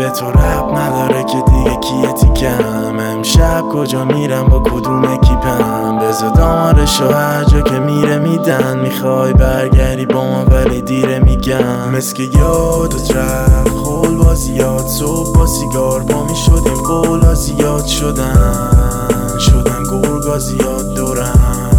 دل تو رب نداره که دیگه کیه تیکم. امشب کجا میرم با کدوم اکیپم؟ بذار دامارشو هر جا که میره میدن. میخوای برگردی با ما ولی دیره میگم. مسکه یادت رفت خول بازیات. صبح با سیگار با می شدیم قولا زیاد شدن گرگا زیاد دورم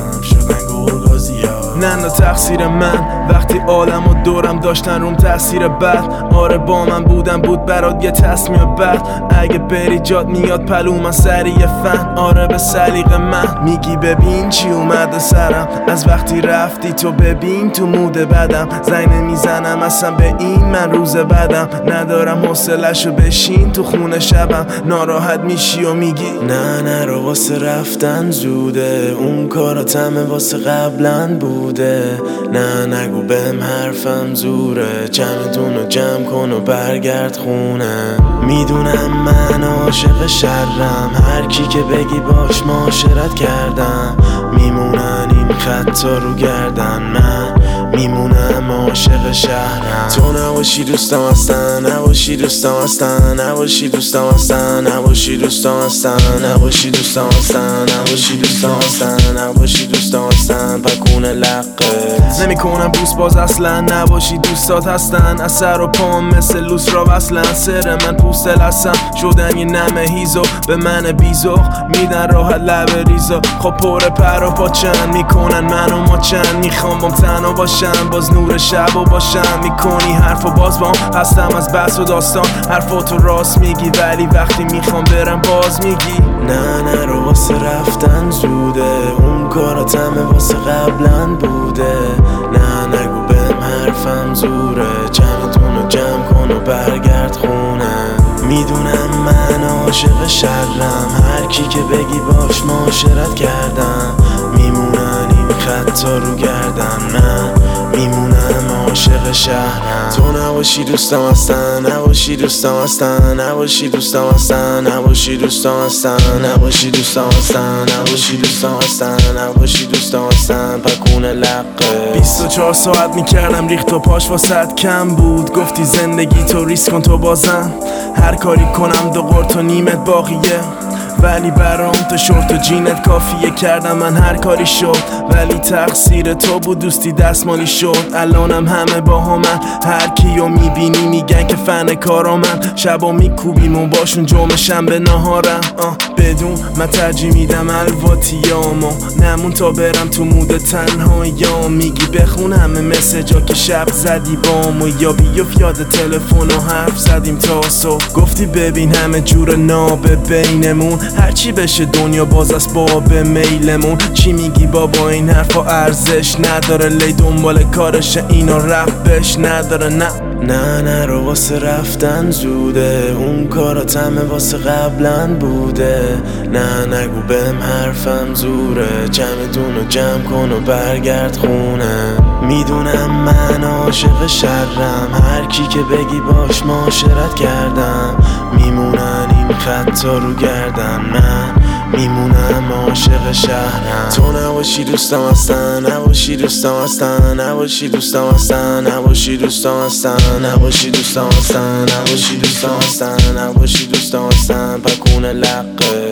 شدن گرگا زیاد. نه تقصیر من وقتی عالم و دورم داشتن روم تأثیر بد. آره با من بود برات یه تصمیم بد. اگه بری جات میاد پلو من سریع فن. آره به سلیقه من میگی ببین چی اومده سرم. از وقتی رفتی تو ببین تو موده بدم. زنگ نمیزنم اصلا به این من روز بدم. ندارم حوصله‌شو بشین تو خونه شبم. ناراحت میشی و میگی نه رو واسه رفتن زوده. اون کاراتمه واسه قبلن بوده. نه نگو بهم حرفم زوره. جمعتونو جمع کن و برگرد خونه. میدونم من عاشق شرم. هر کی که بگی باش معاشرت کردم. میمونن این خطا رو گردن. من میمونم عاشق شهرم. تو نباشی دوستم اصلا نباشی دوستم اصلا نباشی دوستم اصلا نباشی دوستم اصلا نباشی دوستم اصلا نباشی دوستم اصلا نباشی دوستم اصلا پکونه لقت نمیکنم دوست باز اصلا. نباشی دوستات هستن اثر و پام مثل لوس را وصلن. سر من پوست لسم شدن یه نمه هیزو به من بیزوخ میدن راحت لب ریزا. خب پر پر و پاچن میکنن منو ماچن. میخوام بام تنها باشم باز نور شب و باشم. میکنی حرف و باز بام هستم از بحث و داستان. حرفاتو راست میگی ولی وقتی میخوام برم باز میگی نه رو واسه رفتن زوده. اون کاراتمه واسه قبلن بوده. نه نگو بهم حرفم زوره. جمعتونو جمع کن و برگرد خونه. میدونم من عاشق شرم. هر کی که بگی باش معاشرت کردم. میمونن این خطا رو گردن. من میمونم عاشق شهرم. تو نباشی دوستم اصلا نباشی دوستم اصلا نباشی دوستم اصلا نباشی دوستم اصلا نباشی دوستم اصلا نباشی دوستم اصلا نباشی دوستم اصلا پکونه لقه. 24 ساعت میکردم ریخت و پاش واسط کم بود. گفتی زندگی تو ریسک کن تو بازم. هر کاری کنم دو قرط و نیمت باقیه. ولی برام تو شورت و جینت کافیه. کردم من هر کاری شد ولی تقصیر تو بود. دوستی دستمالی شد. الانم همه با همن. هر کیو میبینی میگن که فن کارا من. شبا میکوبیم و باشون جمعه شنبه نهارم. بدون من ترجیح میدم الواتیامو نمون تا برم تو مود تنهاییام. میگی بخون همه مسیجا که شب زدی بامو. یا بیفت یاد تلفن و حرف زدیم تا صبح. گفتی ببین همه جور نابه بینمون. هرچی بشه دنیا باز از باب میلمون. چی میگی بابا این حرفا ارزش نداره. لی دنبال کارشه اینا ربش نداره. نه رو واسه رفتن زوده. اون کاراتمه واسه قبلن بوده. نه نگو بهم حرفم زوره. جمعتونو جمع کن و برگرد خونه. میدونم من عاشق شرم. هر کی که بگی باش معاشرت کردم. میمونن این خطا رو گردن. من میمونم عاشق شهرم. تو نباشی دوستم اصلا نباشی دوستم اصلا نباشی دوستم اصلا نباشی دوستم اصلا نباشی دوستم اصلا نباشی دوستم اصلا نباشی دوستم اصلا پکونه لقه.